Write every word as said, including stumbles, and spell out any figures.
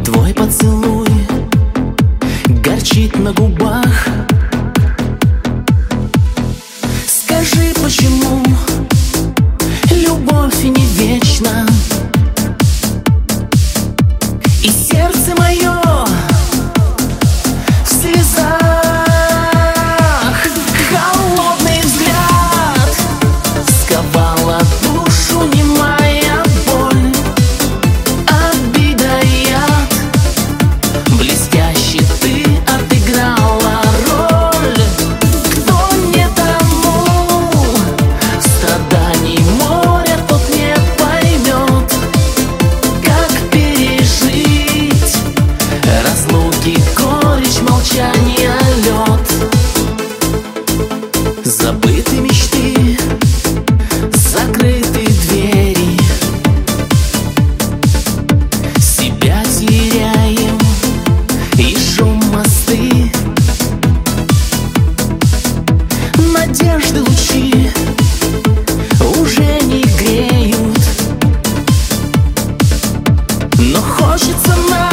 Твой поцелуй горчит на губах. Скажи, почему любовь не вечна, и сердце мое в слезах. Холодный взгляд сковала душу немая боль, обида и яд. Блестяще ты отыграла роль. Кто не тому страданий море, тот не поймет, как пережить разлуки, горечь, молчание, лед. Забыты мечты, закрыты двери, себя теряем, и шум мосты. Надежды лучи уже не греют, но хочется нам